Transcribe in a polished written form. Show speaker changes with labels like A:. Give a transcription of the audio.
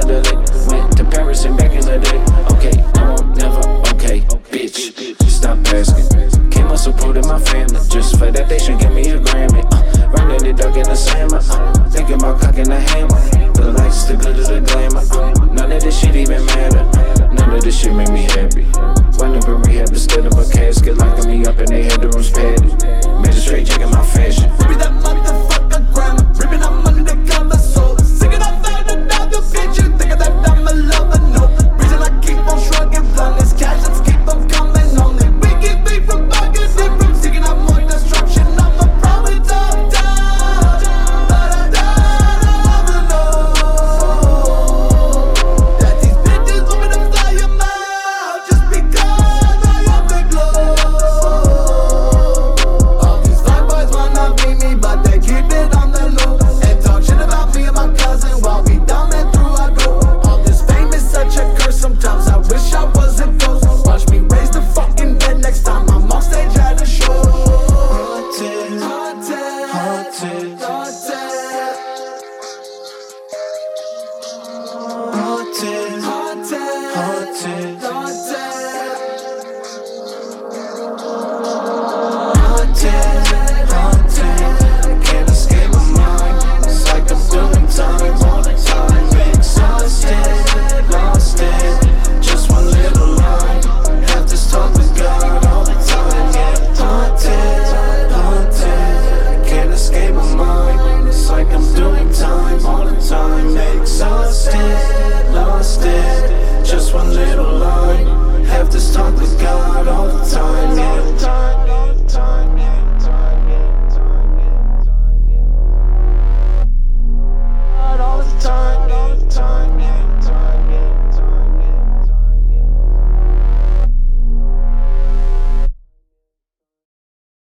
A: of the lake. Went to Paris and back in the day. Okay, no, I'm never okay, bitch. Stop asking. Came up supporting my family. Just for that, they should give me a Grammy. Running the dog in the slammer. Thinking about cocking the hammer. The lights, the glitter, the glamour. None of this shit even matter. None of this shit make me happy. Went up in rehab instead of a casket. Locking me up and they had the rooms padded. Magistrate checking my fashion.
B: Free that motherfucker.